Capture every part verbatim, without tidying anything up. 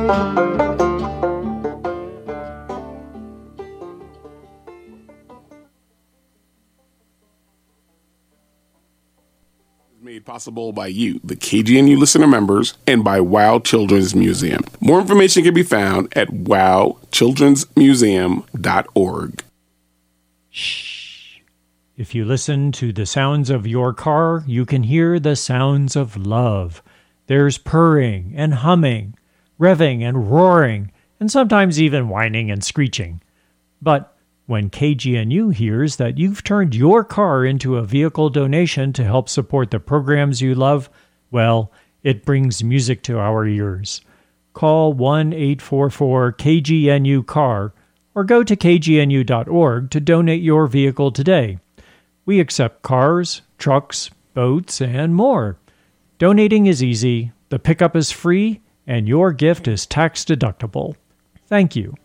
Made possible by you, the K G N U listener members, and by WOW Children's Museum. More information can be found at wow children's museum dot org. Shh. If you listen to the sounds of your car, you can hear the sounds of love. There's purring and humming, revving and roaring, and sometimes even whining and screeching. But when K G N U hears that you've turned your car into a vehicle donation to help support the programs you love, well, it brings music to our ears. Call one eight four four K G N U car or go to K G N U dot org to donate your vehicle today. We accept cars, trucks, boats, and more. Donating is easy, the pickup is free, and your gift is tax deductible. Thank you.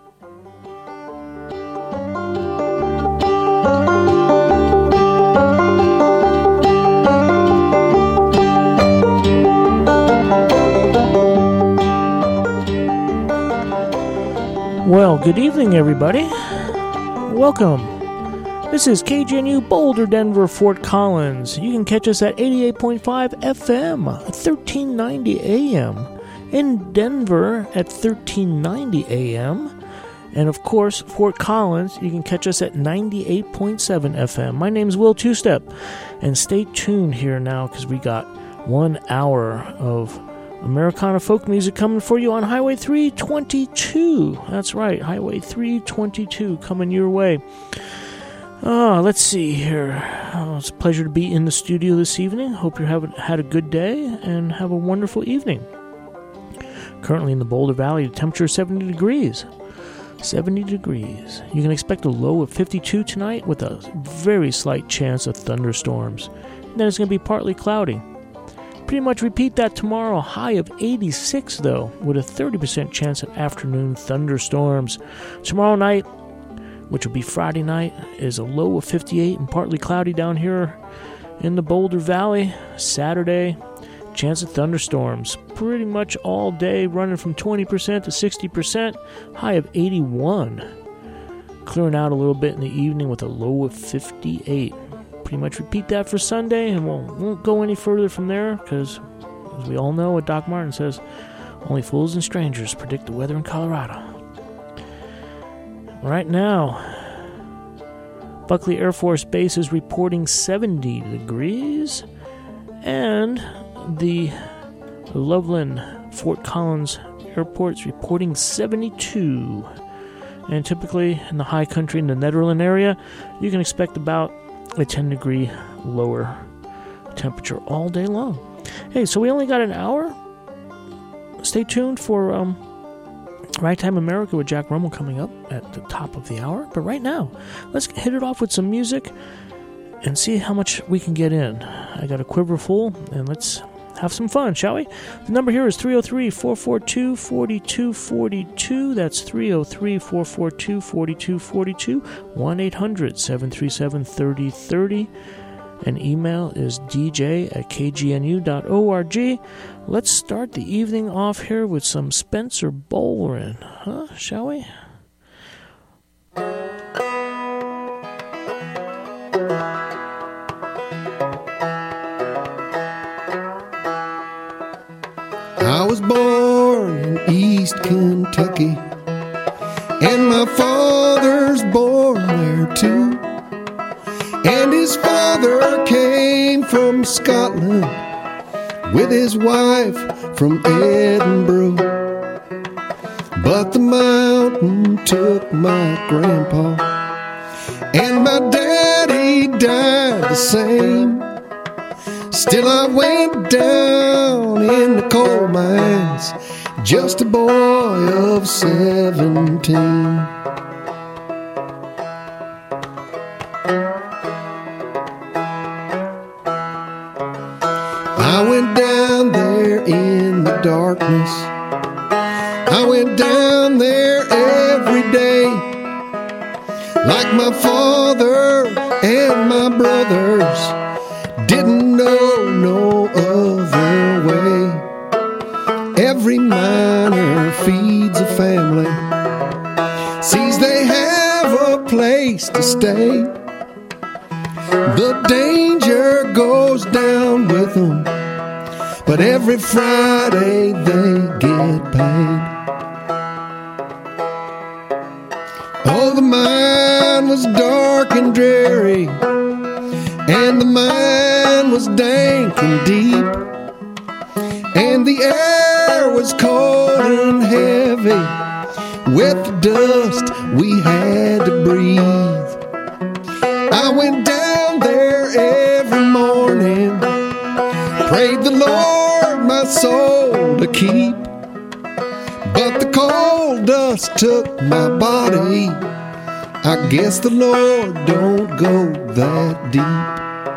Well, good evening, everybody. Welcome. This is K G N U Boulder, Denver, Fort Collins. You can catch us at eighty-eight point five F M, thirteen ninety A M. In Denver at thirteen ninety A M. And, of course, Fort Collins, you can catch us at ninety-eight point seven F M. My name's Will Two-Step. And stay tuned here now because we got one hour of Americana folk music coming for you on Highway three twenty-two. That's right, Highway three twenty-two coming your way. Oh, let's see here. Oh, it's a pleasure to be in the studio this evening. Hope you're having had a good day and have a wonderful evening. Currently in the Boulder Valley, the temperature is seventy degrees. seventy degrees. You can expect a low of fifty-two tonight with a very slight chance of thunderstorms. And then it's going to be partly cloudy. Pretty much repeat that tomorrow. High of eighty-six, though, with a thirty percent chance of afternoon thunderstorms. Tomorrow night, which will be Friday night, is a low of fifty-eight and partly cloudy down here in the Boulder Valley. Saturday, chance of thunderstorms. Pretty much all day, running from twenty percent to sixty percent. High of eighty-one. Clearing out a little bit in the evening with a low of fifty-eight. Pretty much repeat that for Sunday, and we'll, won't go any further from there, because, as we all know, what Doc Martin says, only fools and strangers predict the weather in Colorado. Right now, Buckley Air Force Base is reporting seventy degrees, and the Loveland Fort Collins Airport's reporting seventy-two. And typically, in the high country in the Nederland area, you can expect about a ten degree lower temperature all day long. Hey, so we only got an hour. Stay tuned for um, Ragtime America with Jack Rummel coming up at the top of the hour. But right now, let's hit it off with some music and see how much we can get in. I got a quiver full, and let's have some fun, shall we? The number here is three oh three, four four two, four two four two. That's three oh three, four four two, four two four two. one eight hundred, seven three seven, three oh three oh. And email is d j at k g n u dot org. Let's start the evening off here with some Spencer Bolrin, huh? Shall we? I was born in East Kentucky, and my father's born there too. And his father came from Scotland with his wife from Edinburgh. But the mountain took my grandpa, and my daddy died the same. Still I went down in the coal mines, just a boy of seventeen. I went down there in the darkness, I went down there every day, like my father and my brothers didn't know no other way. Every mile miner feeds a family, sees they have a place to stay. The danger goes down with them, but every Friday they get paid. Oh, the mine was dark and dreary, and the mine was dank and deep, and the air was cold and heavy with the dust we had to breathe. I went down there every morning, prayed the Lord my soul to keep, but the cold dust took my body. I guess the Lord don't go that deep.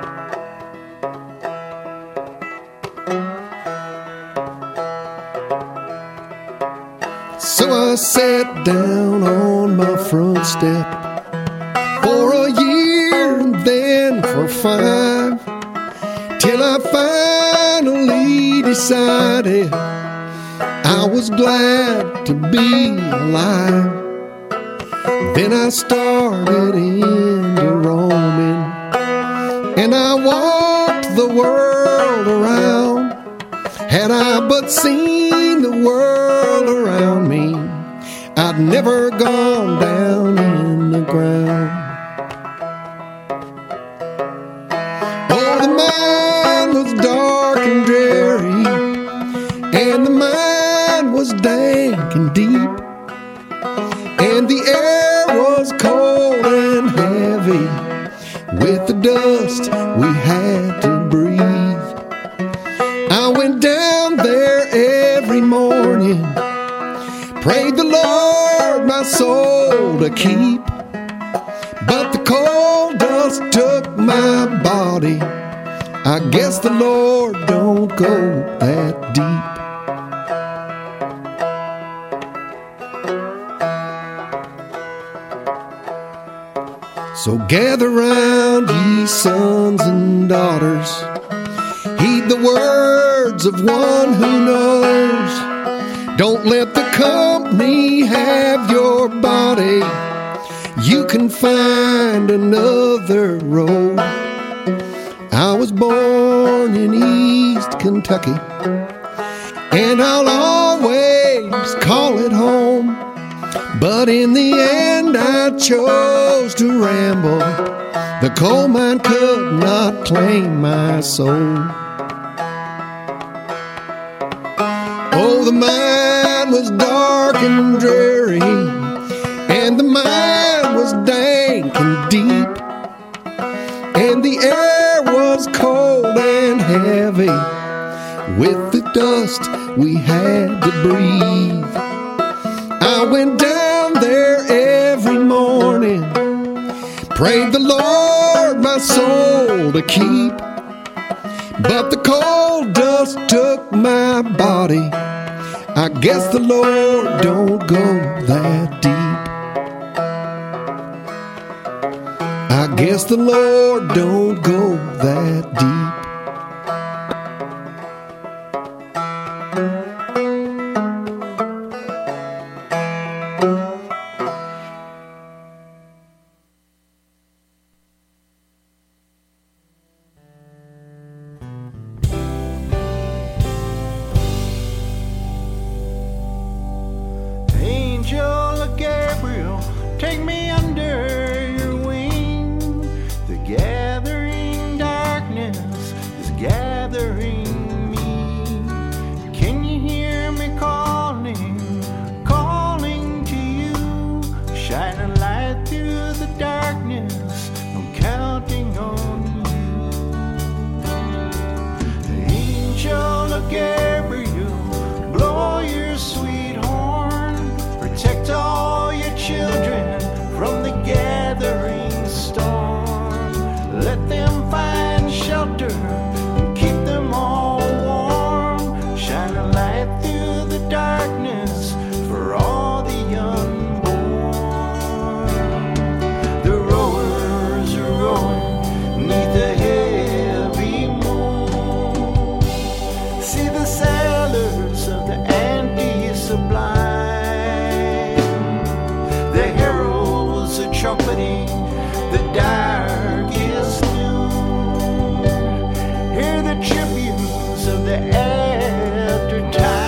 So I sat down on my front step for a year and then for five, till I finally decided I was glad to be alive. Then I started into roaming, and I walked the world around. Had I but seen the world around me, I'd never gone down in the ground. Oh, the mine was dark and dreary, and the mine was dank and deep, and the air was cold and heavy with the dust we had to breathe. I went down there every morning, prayed the Lord my soul to keep, but the cold dust took my body. I guess the Lord don't go that deep. So gather round, ye sons and daughters, heed the words of one who knows. Don't let the company have your body. You can find another road. I was born in East Kentucky, and I'll always call it home. But in the end I chose to ramble. The coal mine could not claim my soul. Oh, the mine was dark and dreary, and the mine was dank and deep, and the air was cold and heavy with the dust we had to breathe. I went down there every morning, prayed the Lord my soul to keep, but the cold dust took my body. I guess the Lord don't go that deep. I guess the Lord don't go that deep. Protect all your children the heralds are trumpeting the darkest noon. Hear the tribunes of the aftertime.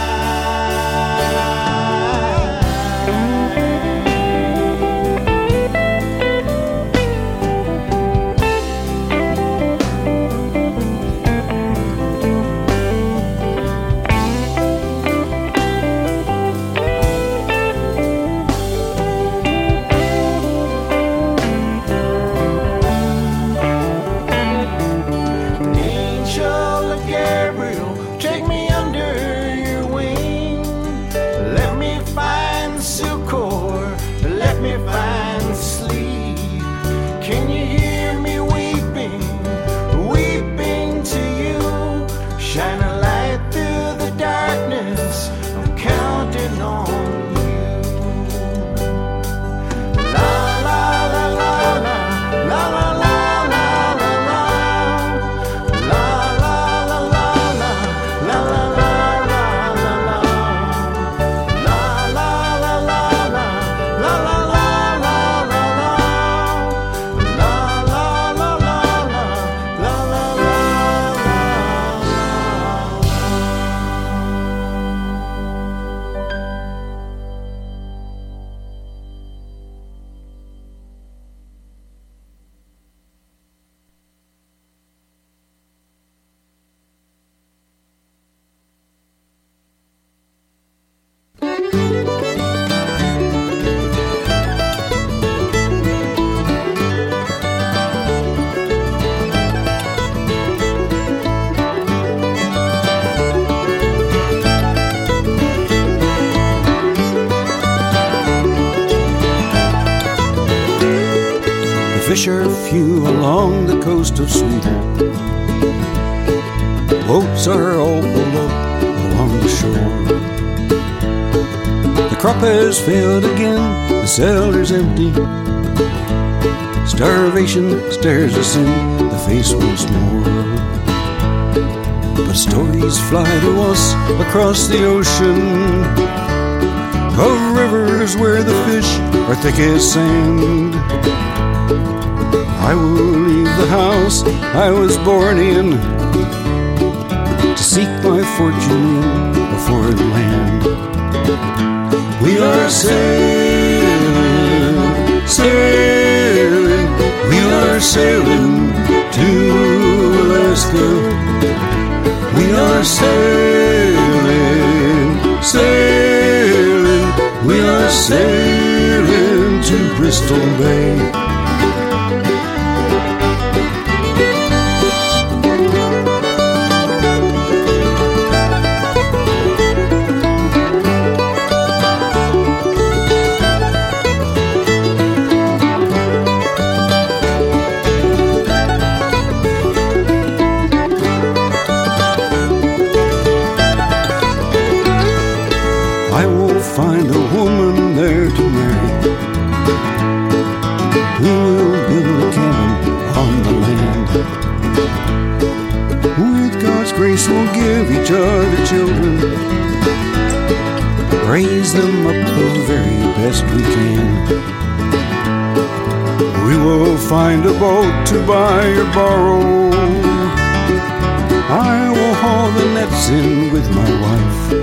Fisher few along the coast of Sweden. Boats are all pulled up along the shore. The crop has failed again, the cellar's empty. Starvation stares us in the face once more. But stories fly to us across the ocean of rivers where the fish are thick as sand. I will leave the house I was born in to seek my fortune in a foreign land. We are sailing, sailing, we are sailing to Alaska. We are sailing, sailing, we are sailing to Bristol Bay. Find a woman there to marry. We will build a cabin on the land. With God's grace we'll give each other children, raise them up the very best we can. We will find a boat to buy or borrow. I will haul the nets in with my wife.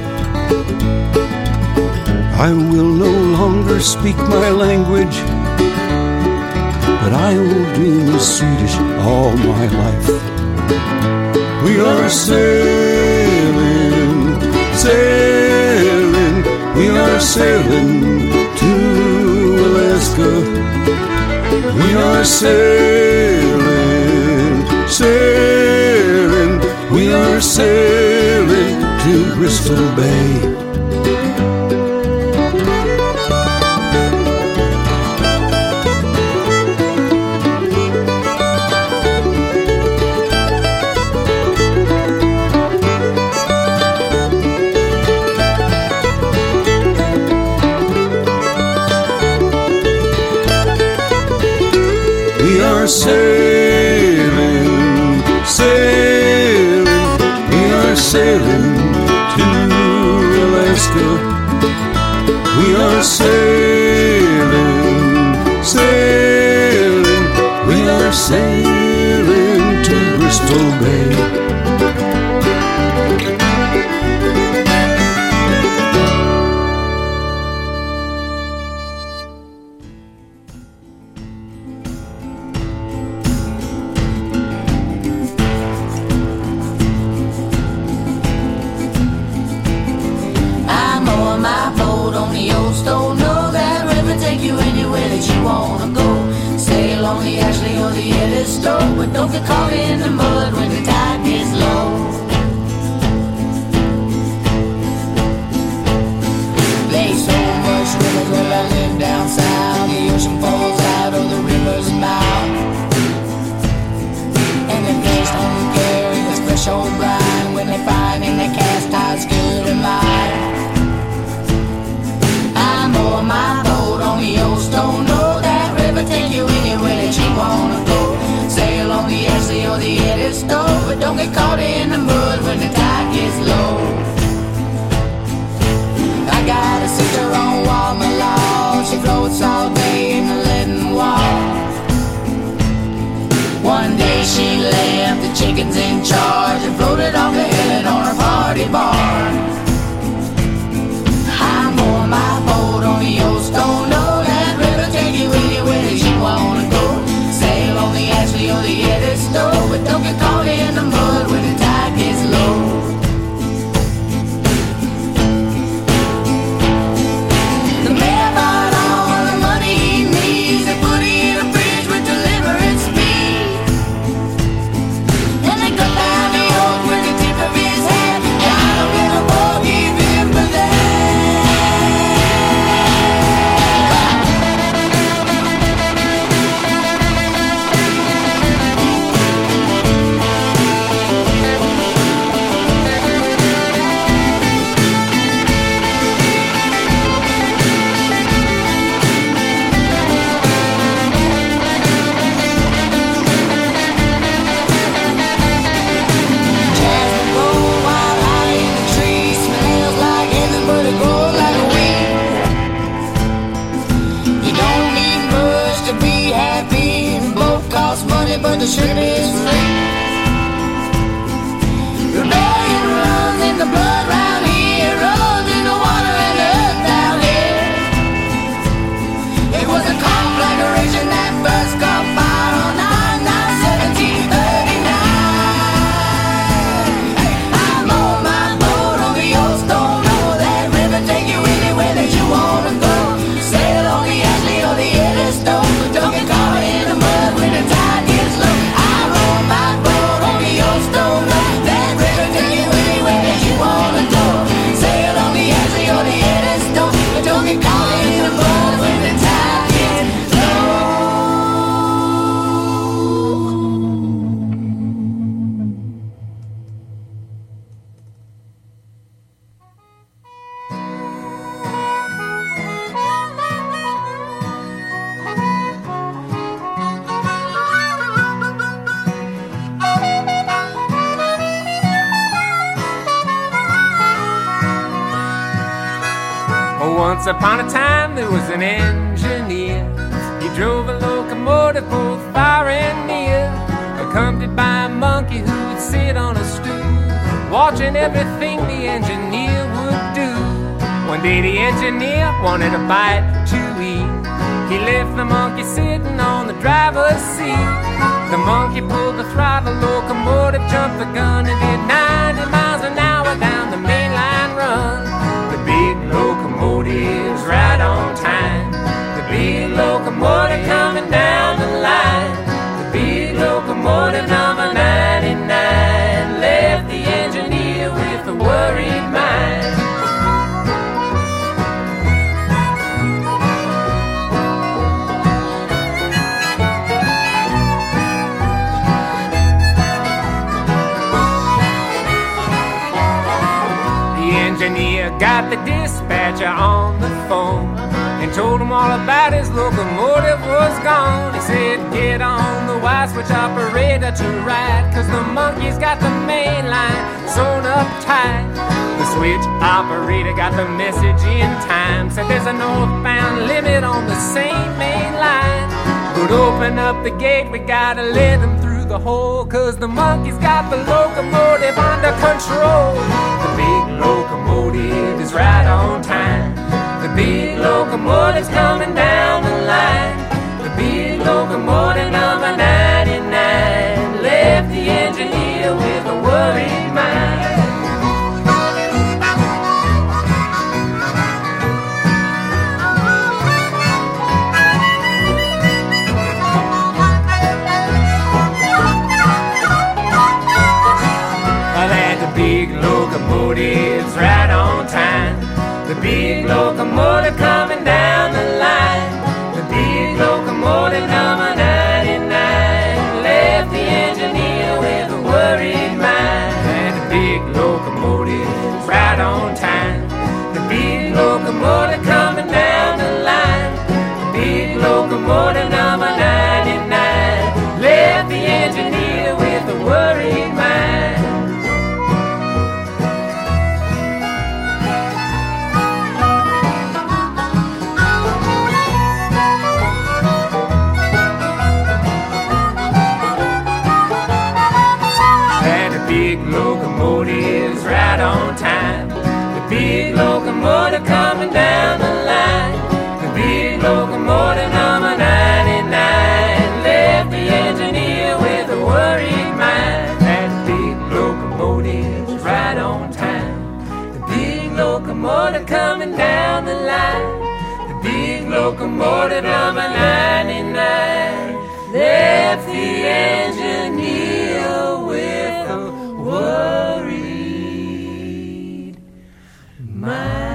I will no longer speak my language, but I will dream in Swedish all my life. We are sailing, sailing, we are sailing to Alaska. We are sailing, sailing, we are sailing to Bristol Bay. We are sailing, sailing, we are sailing to Alaska. We are sailing, the old stone. No, that river take you anywhere that you wanna go. Sail on the Ashley or the Yellowstone, but don't get caught in the mud when the tide gets low. There's so much rivers where I live down south. The ocean falls out of the river's mouth, and the fish don't carry this fresh old brine when they find in their cast iron good and mine. I'm on my boat on the old stone. No, that river take you anywhere that you wanna go. Sail on the Ashley or the Yellowstone, but don't get caught in the mud when the tide gets low. I got a sister on Wamala. She floats all day in the leaden wall. One day she left the chickens in charge and floated off the island on her party barn. I'm on my boat on the old stone. No, that river take you anywhere that you wanna go. Sail on the Ashley or the Yellowstone, but don't get caught in the mud when the tide gets low. The man bought all the money he needs and put it in a fridge with deliberate speed. And they cut down the oak with the tip of his hand. I don't ever forgive him for that. Jasmine grow wild high in the trees, smells like heaven, but it grows like a weed. You don't need much to be happy, and both cost money, but the sugar is free. Rebellion runs in the blood round here, runs in the water and the earth down here. It was a conflagration that first caught fire on nine nine seventeen thirty-nine. I'm on my boat on the old stone. No, that river take you anywhere that you wanna go. Sail on the Ashley or the Yellowstone, but don't get caught in the mud when the tide gets low. I'm on my boat on the old stone. No, that river take you anywhere that you wanna go. Sail on the Ashley or the Yellowstone, but don't get caught in the mud when the tide gets low. Once upon a time there was an engineer. He drove a locomotive both far and near, accompanied by a monkey who would sit on a stool, watching everything the engineer would do. One day the engineer wanted a bite to eat. He left the monkey sitting on the driver's seat. The monkey pulled the throttle, locomotive jumped the gun, and did ninety miles an hour down the mainline run. The big locomotive's right on time. The big locomotive coming down the line. The big locomotive number ninety-nine left the engineer with a worried mind. Engineer got the dispatcher on the phone and told him all about his locomotive was gone. He said, get on the wire switch operator to ride, cause the monkey's got the main line sewn up tight. The switch operator got the message in time, said there's a northbound limit on the same main line. But open up the gate, we gotta let him through the hole, cause the monkey's got the locomotive under control. The big locomotive is right on time. The big locomotive's coming down the line. The big locomotive number ninety-nine left the engineer with a worried mind. locomotives right on time. The big locomotive coming down the line. The big locomotive number ninety-nine left the engineer with a worried mind. And the big locomotive right on time. The big locomotive coming down the line. The big locomotive number ninety-nine left the engineer with a worried mind. Locomotives right on time. The big locomotive coming down the line. The big locomotive number ninety-nine left the engineer with a worried mind. That big locomotive's right on time. The big locomotive coming down the line. The big locomotive number ninety-nine left the engineer with a worried mind.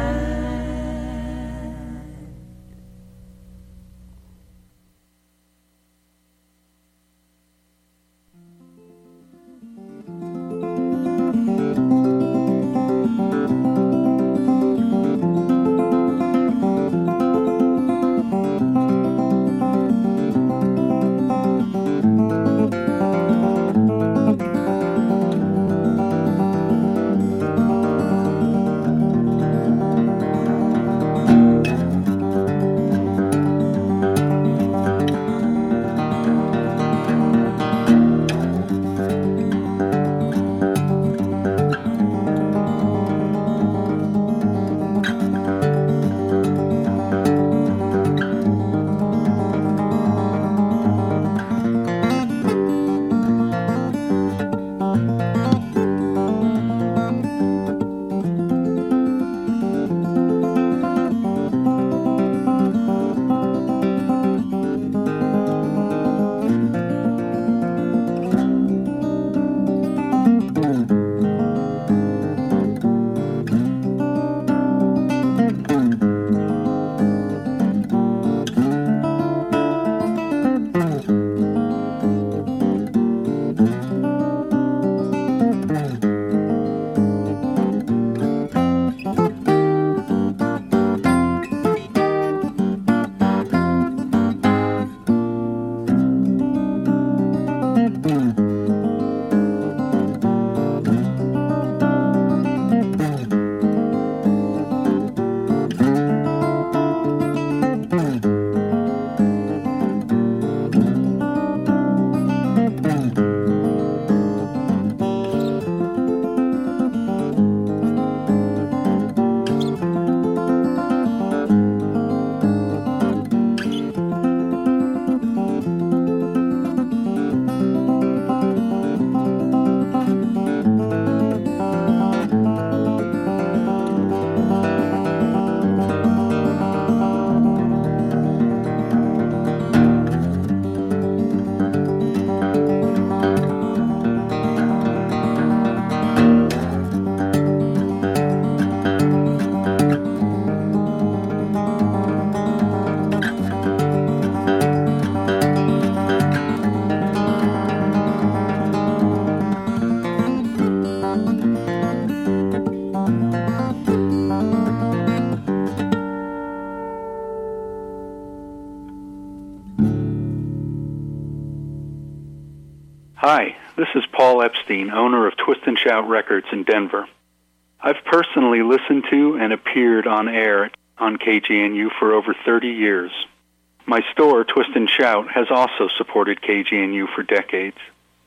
Hi, this is Paul Epstein, owner of Twist and Shout Records in Denver. I've personally listened to and appeared on air on K G N U for over thirty years. My store, Twist and Shout, has also supported K G N U for decades.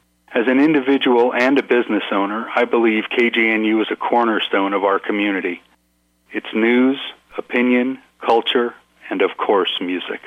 As an individual and a business owner, I believe K G N U is a cornerstone of our community. It's news, opinion, culture, and of course, music.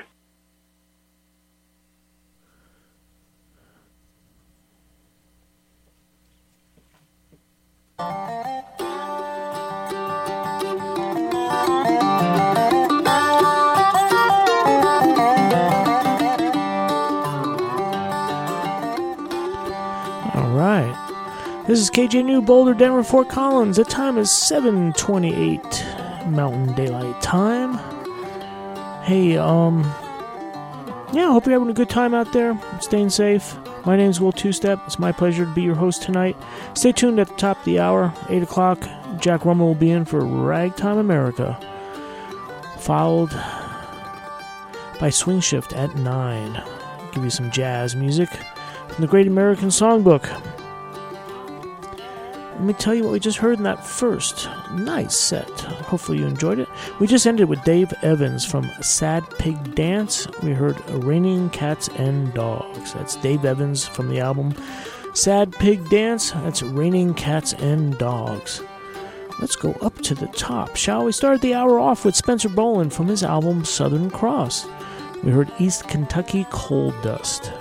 This is K J N U Boulder, Denver, Fort Collins. The time is seven twenty-eight Mountain Daylight Time. Hey, um, yeah, I hope you're having a good time out there, staying safe. My name's Will Two-Step. It's my pleasure to be your host tonight. Stay tuned at the top of the hour, eight o'clock. Jack Rummel will be in for Ragtime America, followed by Swing Shift at nine. I'll give you some jazz music from the Great American Songbook. Let me tell you what we just heard in that first nice set. Hopefully you enjoyed it. We just ended with Dave Evans from Sad Pig Dance. We heard Raining Cats and Dogs. That's Dave Evans from the album Sad Pig Dance. That's Raining Cats and Dogs. Let's go up to the top, shall we? Start the hour off with Spencer Boland from his album Southern Cross. We heard East Kentucky Coal Dust.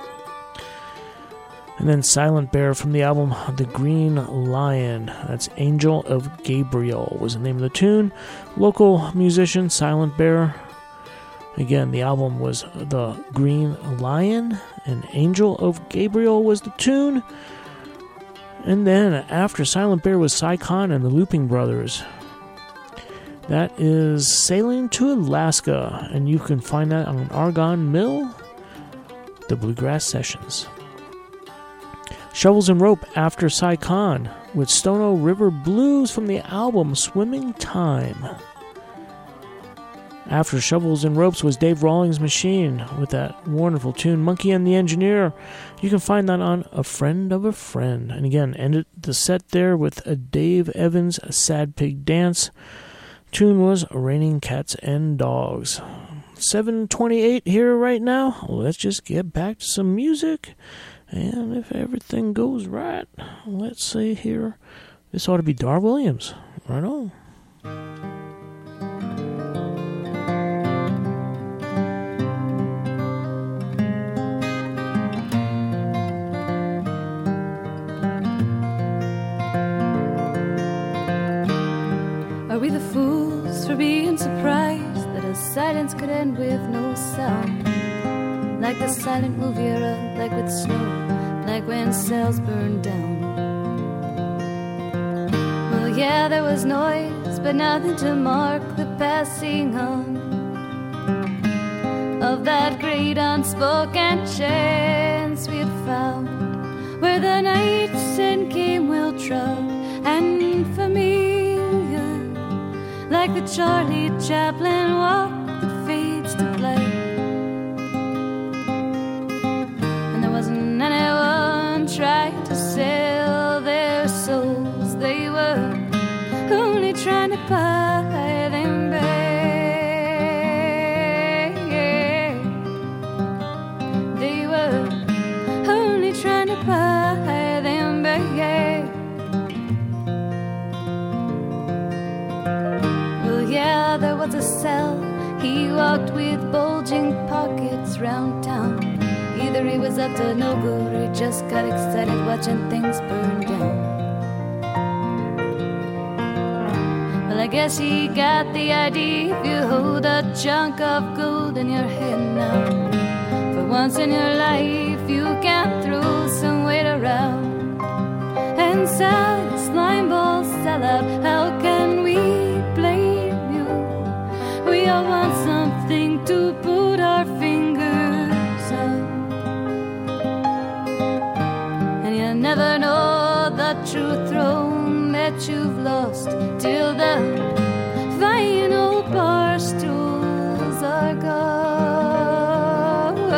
And then Silent Bear from the album The Green Lion. That's Angel of Gabriel was the name of the tune. Local musician Silent Bear. Again, the album was The Green Lion, and Angel of Gabriel was the tune. And then after Silent Bear was Cy Khan and the Looping Brothers. That is Sailing to Alaska, and you can find that on Argonne Mill, the Bluegrass Sessions. Shovels and Rope after Cy Khan with Stono River Blues from the album Swimming Time. After Shovels and Ropes was Dave Rawlings' Machine with that wonderful tune Monkey and the Engineer. You can find that on A Friend of a Friend. And again, ended the set there with a Dave Evans a Sad Pig Dance. Tune was Raining Cats and Dogs. seven twenty-eight here right now. Let's just get back to some music. And if everything goes right, let's see here. This ought to be Dar Williams. Right on. Are we the fools for being surprised that a silence could end with no sound? Like the silent movie era, like with snow, like when cells burned down. Well, yeah, there was noise, but nothing to mark the passing on of that great unspoken chance we had found, where the night scent came well trod and familiar, like the Charlie Chaplin walk that fades to black. Wasn't anyone trying to sell their souls. They were only trying to buy them back. They were only trying to buy them back. Well, yeah, there was a cell. He walked with bulging pockets round town. Either he was up to no good or he just got excited watching things burn down. Well, I guess he got the idea if you hold a chunk of gold in your hand now. For once in your life you can throw some weight around and sell your slime ball sellout. How can we blame you? We all want something to put our fingers on. Never know the true throne that you've lost till the final bar stools are gone.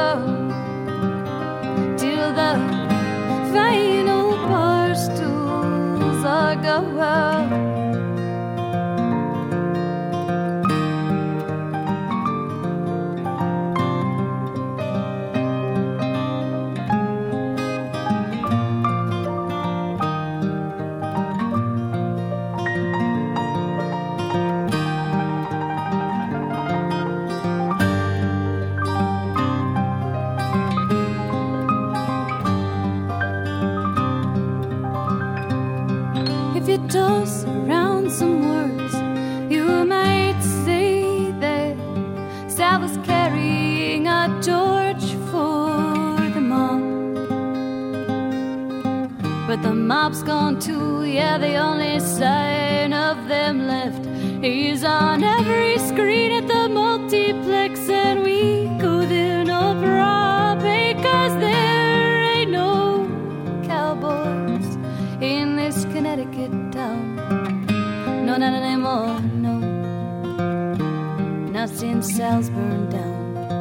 Till the final bar stools are gone. but the mob's gone too. Yeah, the only sign of them left. He's on every screen at the multiplex, and we go there no problem, 'cause there ain't no cowboys in this Connecticut town. No, not anymore, no. Not since Sal's burned down.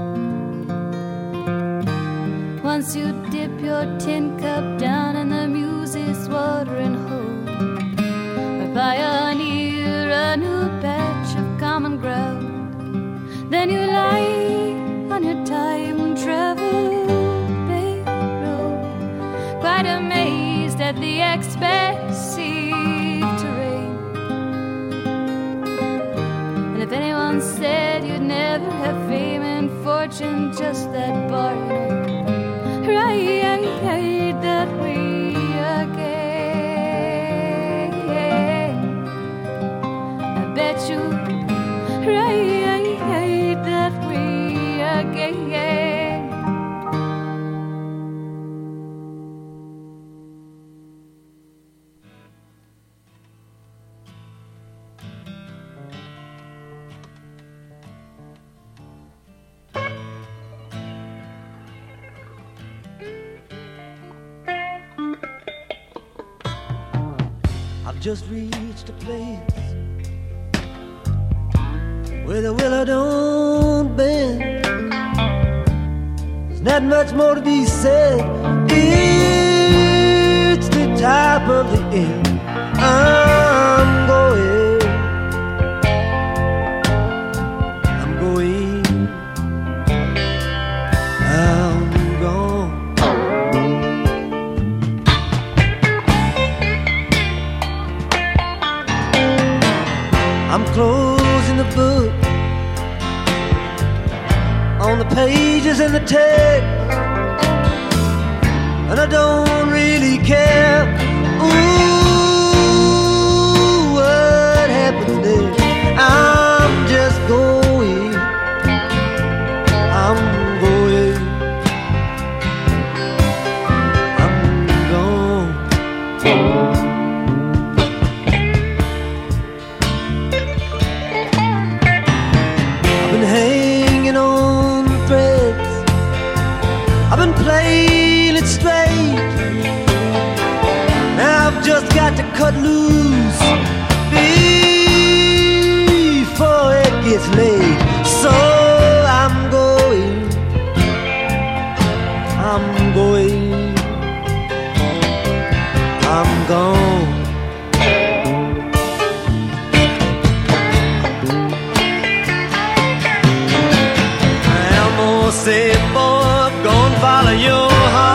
Once you dip your tin cup down in the Muse's watering hole, or pioneer a new patch of common ground, then you lie on your time travel back road, quite amazed at the expensive terrain. And if anyone said you'd never have fame and fortune, just that bar, you know, right that way again. I bet you right that way again. Just reached a place where the willow don't bend. There's not much more to be said. It's the top of the end. I'm going, I'm going, I'm gone. I'm closing the book on the pages and the text, and I don't really care. Ooh, what happens next? I'm just going, I'm going, I'm gone. Hanging on threads, I've been playing it straight. Now I've just got to cut loose before it gets late. So I'm going, I'm going, I'm gone. Say, boy, go and follow your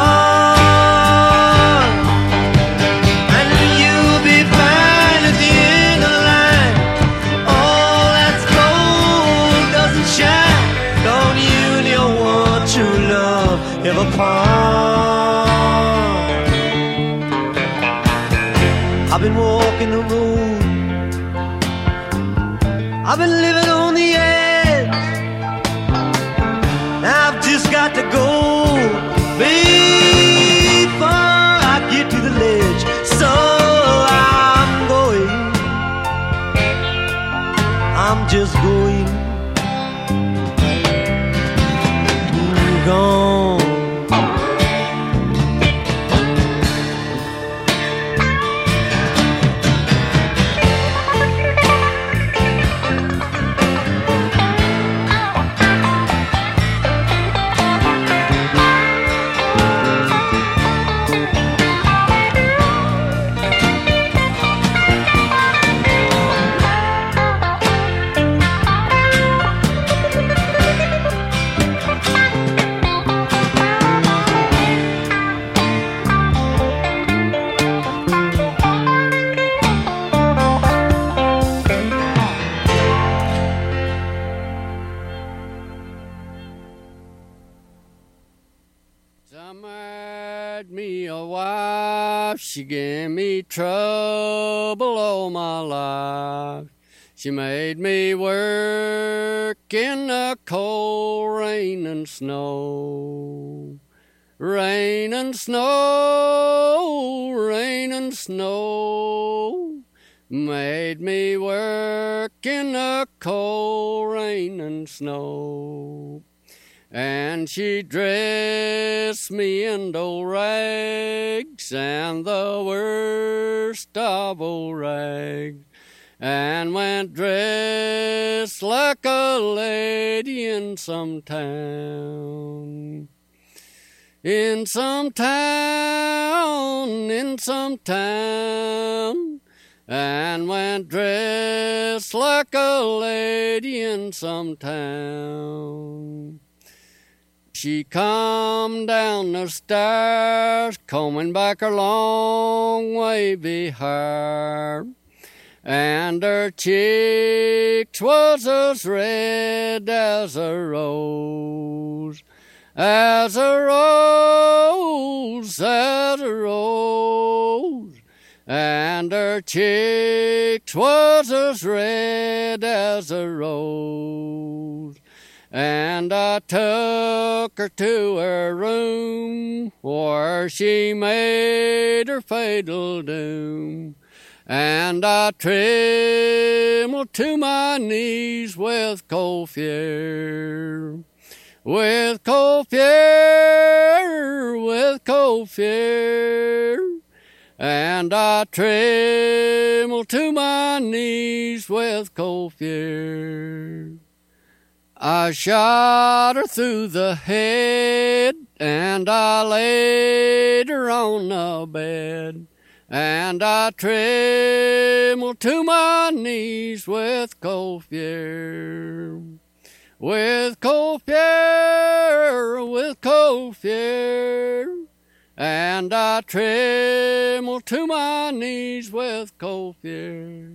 heart, and you'll be fine at the end of the line. All that's gold doesn't shine. Don't you and your one true love ever part? I've been walking the road, I've been living on the edge. I've just got to go before I get to the ledge. So I'm going, I'm just going, I'm gone. She gave me trouble all my life. She made me work in the cold rain and snow. Rain and snow, rain and snow, made me work in the cold rain and snow. And she dressed me in old rags, and the worst of old rags, and went dressed like a lady in some town. In some town, in some town, and went dressed like a lady in some town. She come down the stairs, combing back her long wavy hair, and her cheeks was as red as a rose, as a rose, as a rose, and her cheeks was as red as a rose. And I took her to her room, where she made her fatal doom. And I trembled to my knees with cold fear, with cold fear, with cold fear. And I trembled to my knees with cold fear. I shot her through the head, and I laid her on the bed, and I trembled to my knees with cold fear, with cold fear, with cold fear, and I trembled to my knees with cold fear.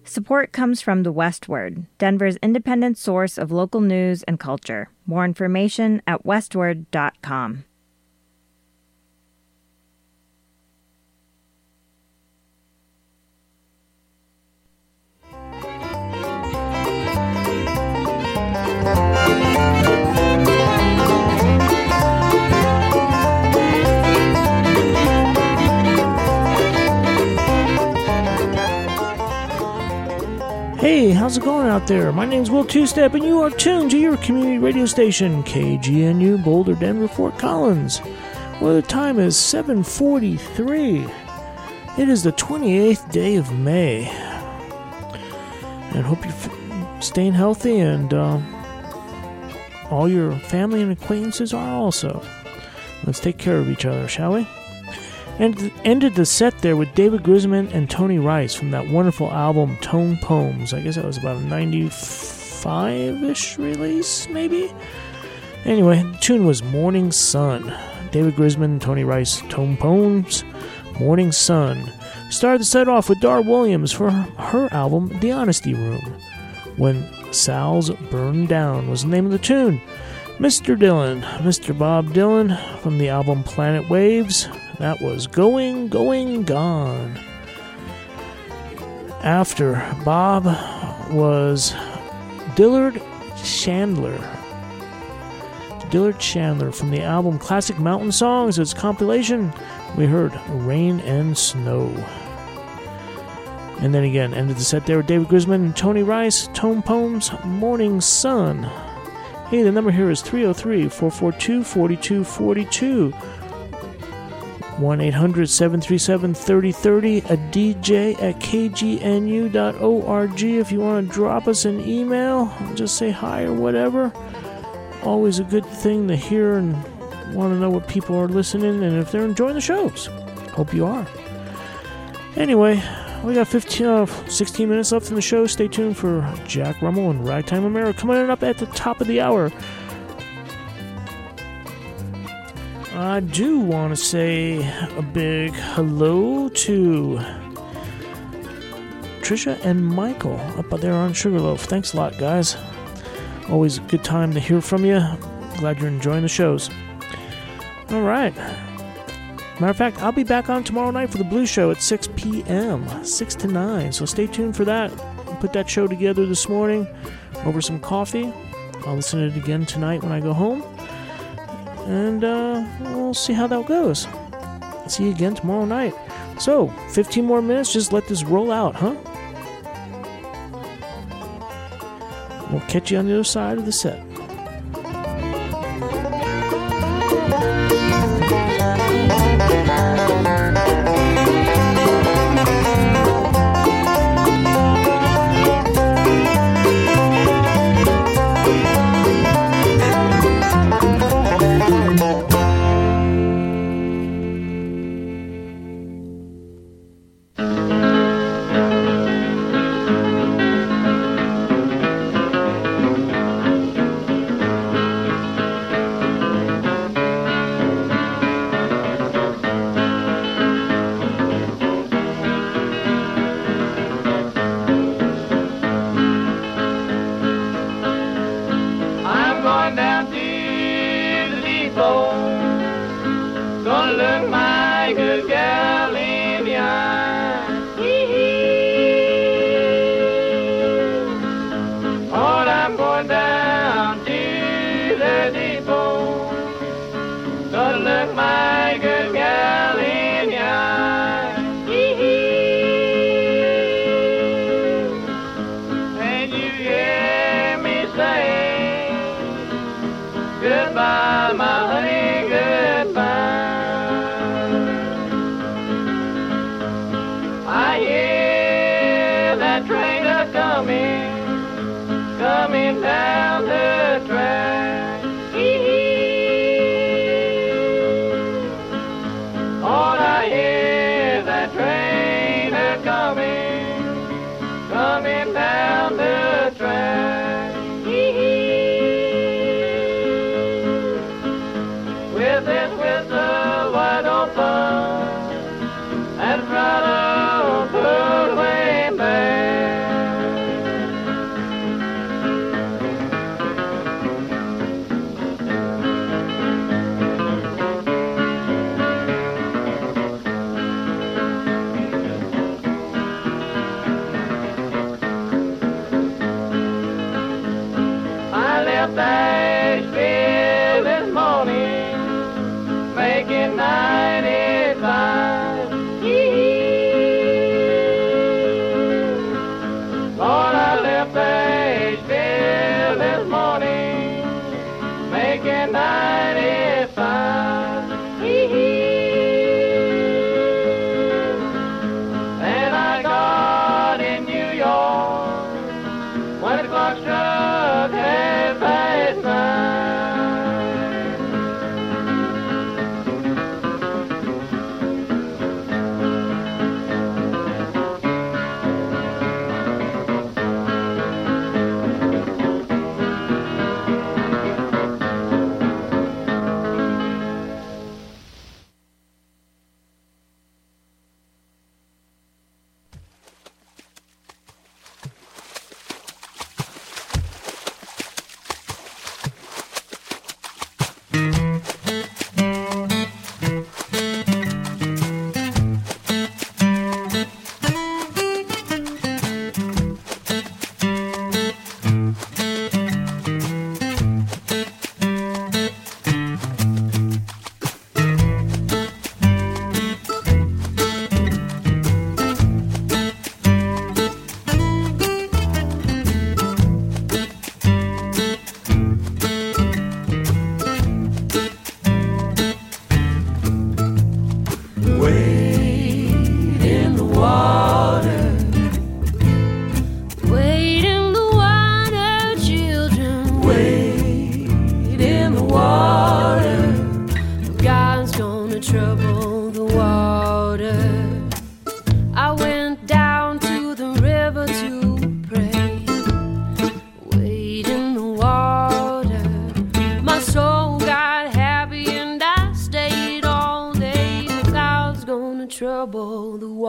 Support comes from The Westward, Denver's independent source of local news and culture. More information at westward dot com. Hey, how's it going out there? My name's Will Two-Step, and you are tuned to your community radio station, K G N U, Boulder, Denver, Fort Collins. Well, the time is seven forty-three. It is the twenty-eighth day of May. And hope you're f- staying healthy, and uh, all your family and acquaintances are also. Let's take care of each other, shall we? And ended the set there with David Grisman and Tony Rice from that wonderful album Tone Poems. I guess that was about a ninety-five-ish release, maybe? Anyway, the tune was Morning Sun. David Grisman, Tony Rice, Tone Poems, Morning Sun. Started the set off with Dar Williams for her album The Honesty Room. When Sal's Burned Down was the name of the tune. Mister Dylan, Mister Bob Dylan from the album Planet Waves. That was Going, Going, Gone. After Bob was Dillard Chandler. Dillard Chandler from the album Classic Mountain Songs. Its compilation, we heard Rain and Snow. And then again, ended the set there with David Grisman and Tony Rice, Tone Poems, Morning Sun. Hey, the number here is three oh three, four four two, four two four two. one eight hundred, seven three seven, three oh three oh, a D J at k g n u dot org if you want to drop us an email, just say hi or whatever. Always a good thing to hear and want to know what people are listening and if they're enjoying the shows. Hope you are. Anyway, we got fifteen, uh, sixteen minutes left in the show. Stay tuned for Jack Rummel and Ragtime America coming up at the top of the hour. I do want to say a big hello to Trisha and Michael up there on Sugarloaf. Thanks a lot, guys. Always a good time to hear from you. Glad you're enjoying the shows. All right. Matter of fact, I'll be back on tomorrow night for the Blues Show at six p.m., six to nine. So stay tuned for that. I put that show together this morning over some coffee. I'll listen to it again tonight when I go home. And uh, we'll see how that goes. See you again tomorrow night. So, fifteen more minutes, just let this roll out, huh? We'll catch you on the other side of the set.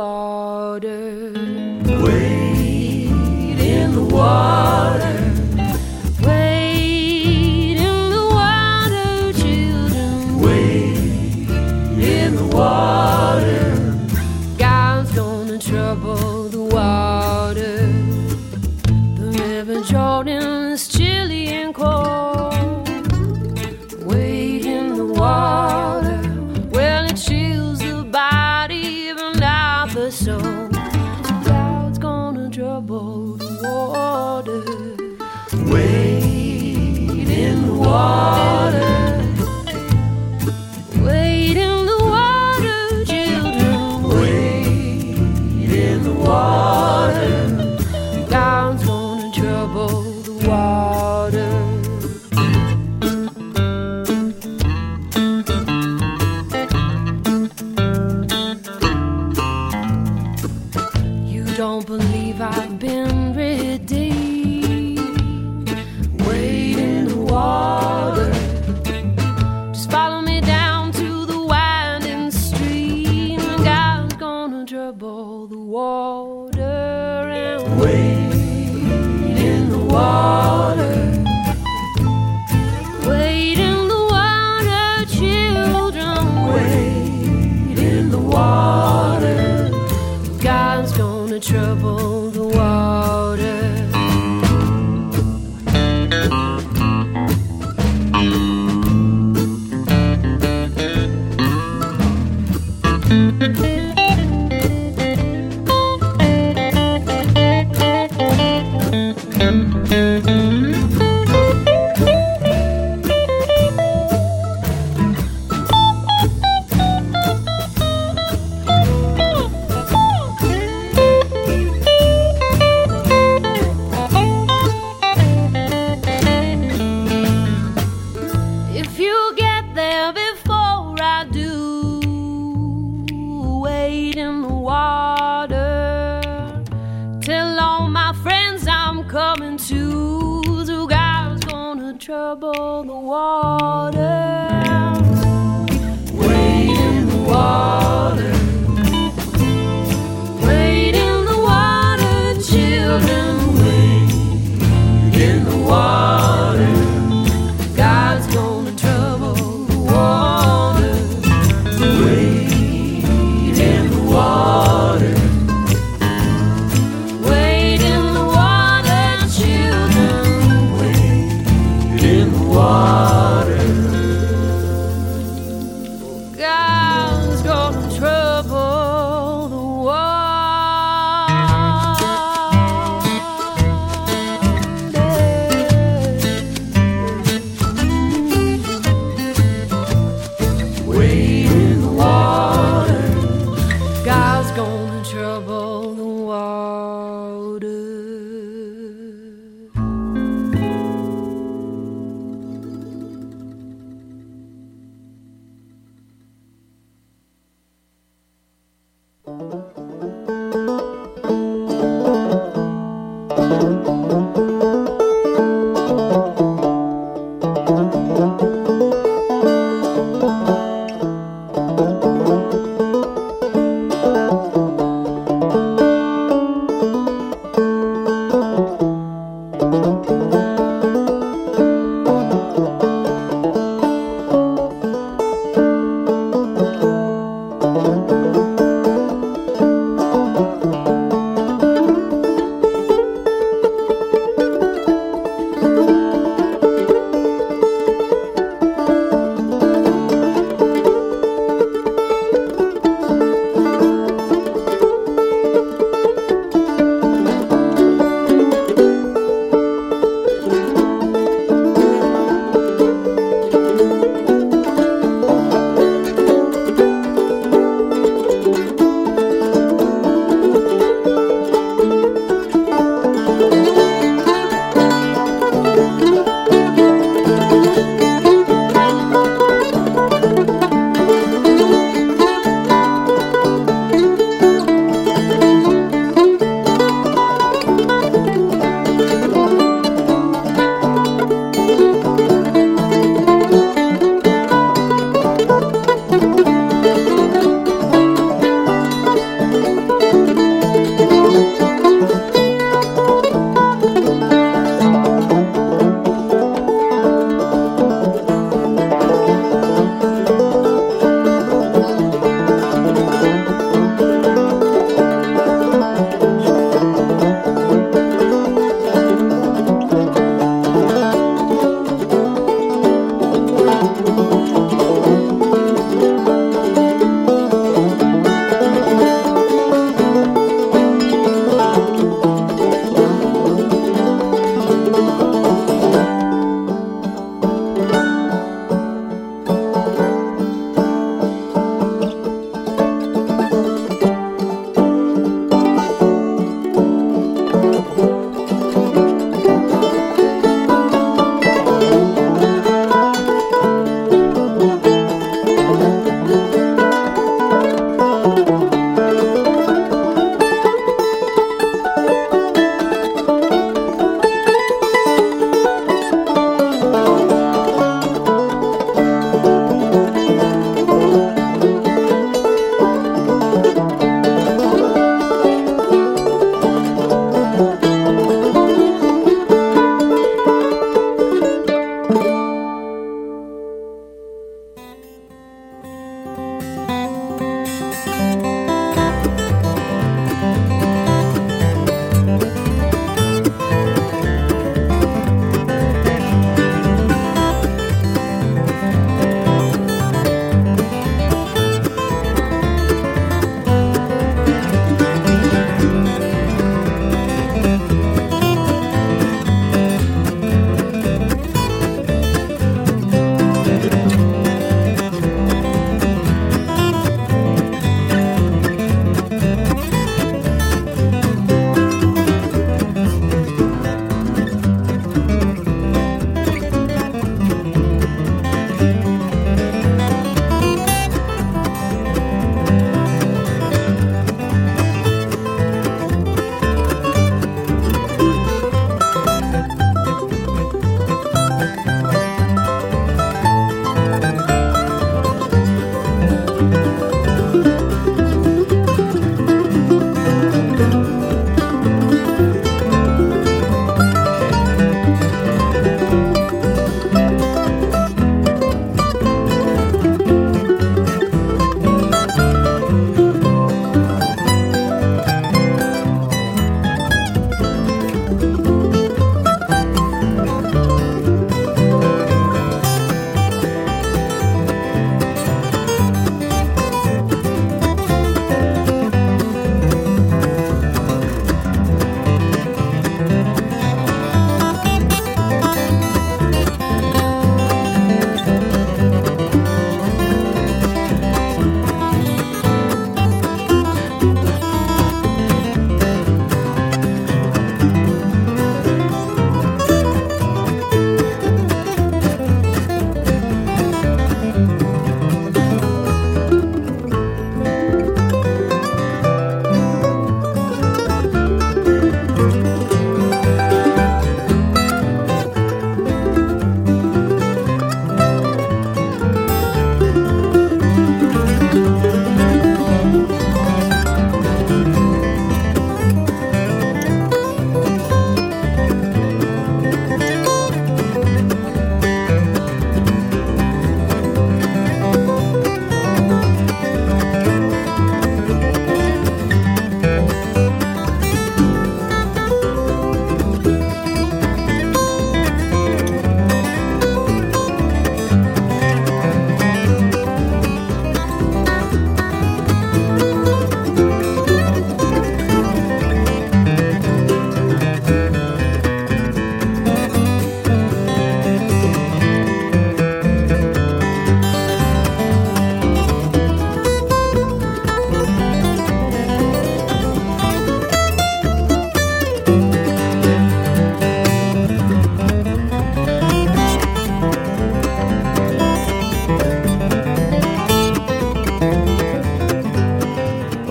water. Wade in the water. Wade in the water, children. Wade in the water. God's gonna trouble the water. The River Jordan is chilly and cold. Wade in the water. Well, it chills the body, but not the soul. God's gonna trouble the water. Wade in the water. Wade in the water, children. Wade in the water. God's gonna trouble the water. You don't believe I've been redeemed. Wade in the water. Just follow me down to the winding stream. God's gonna trouble the water and wade in the water. Wade in the water, children. Wade in the water. God's gonna trouble the water. If you get there before I do, wade in the water. Tell all my friends I'm coming to. So God's gonna trouble the water. Wade in the water. Wade in the water, children. Wade in the water. God's gonna trouble the water. Wade in the water. Wade in the water, children. Wade in the water.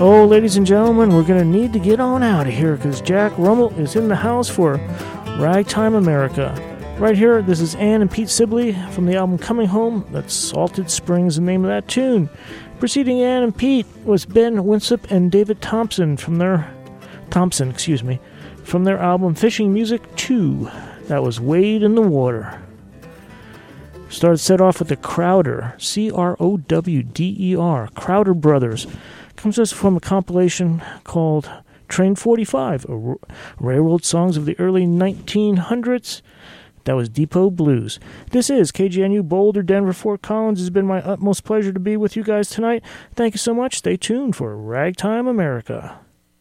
Oh, ladies and gentlemen, we're going to need to get on out of here because Jack Rummel is in the house for Ragtime America. Right here, this is Ann and Pete Sibley from the album Coming Home. That's Salted Springs, the name of that tune. Preceding Ann and Pete was Ben Winsop and David Thompson from their Thompson, excuse me, from their album Fishing Music two. That was Wade in the Water. Started set off with the Crowder, C R O W D E R, Crowder Brothers. Comes us from a compilation called Train forty-five, a railroad songs of the early nineteen hundreds. That was Depot Blues. This is K G N U Boulder, Denver, Fort Collins. It's been my utmost pleasure to be with you guys tonight. Thank you so much. Stay tuned for Ragtime America.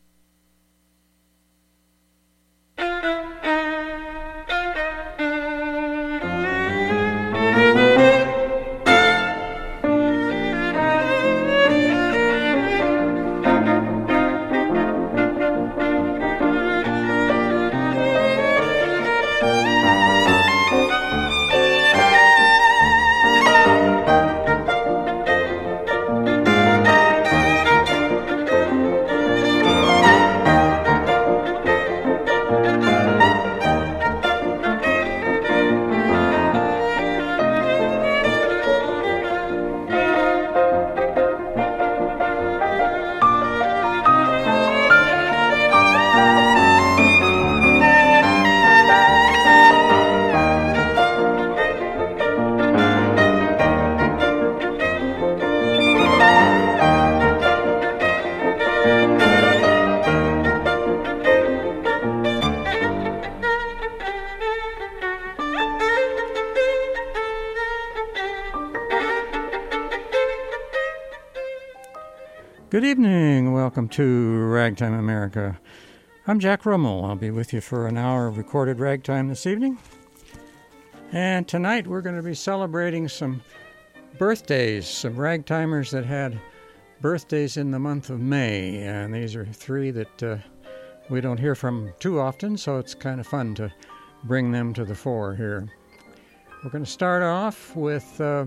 Good evening. Welcome to Ragtime America. I'm Jack Rummel. I'll be with you for an hour of recorded ragtime this evening. And tonight we're going to be celebrating some birthdays, some ragtimers that had birthdays in the month of May. And these are three that uh, we don't hear from too often, so it's kind of fun to bring them to the fore here. We're going to start off with uh,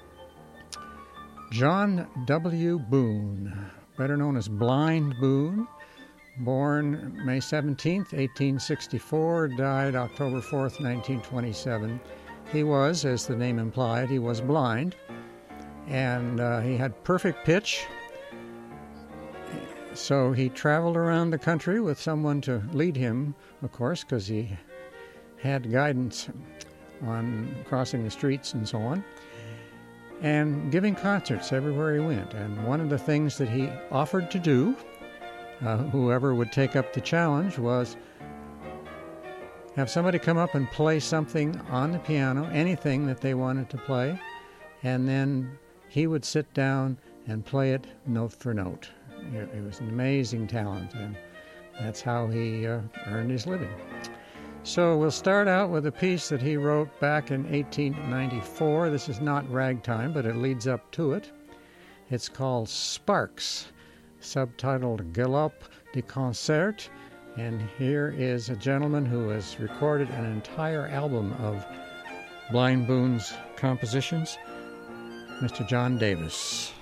John W. Boone, better known as Blind Boone, born May seventeenth, eighteen sixty-four, died October fourth, nineteen twenty-seven. He was, as the name implied, he was blind, and uh, he had perfect pitch, so he traveled around the country with someone to lead him, of course, because he had guidance on crossing the streets and so on, and giving concerts everywhere he went. And one of the things that he offered to do, uh, whoever would take up the challenge, was have somebody come up and play something on the piano, anything that they wanted to play, and then he would sit down and play it note for note. It, it was an amazing talent, and that's how he uh, earned his living. So we'll start out with a piece that he wrote back in eighteen ninety-four. This is not ragtime, but it leads up to it. It's called Sparks, subtitled Galop de Concert. And here is a gentleman who has recorded an entire album of Blind Boone's compositions, Mister John Davis.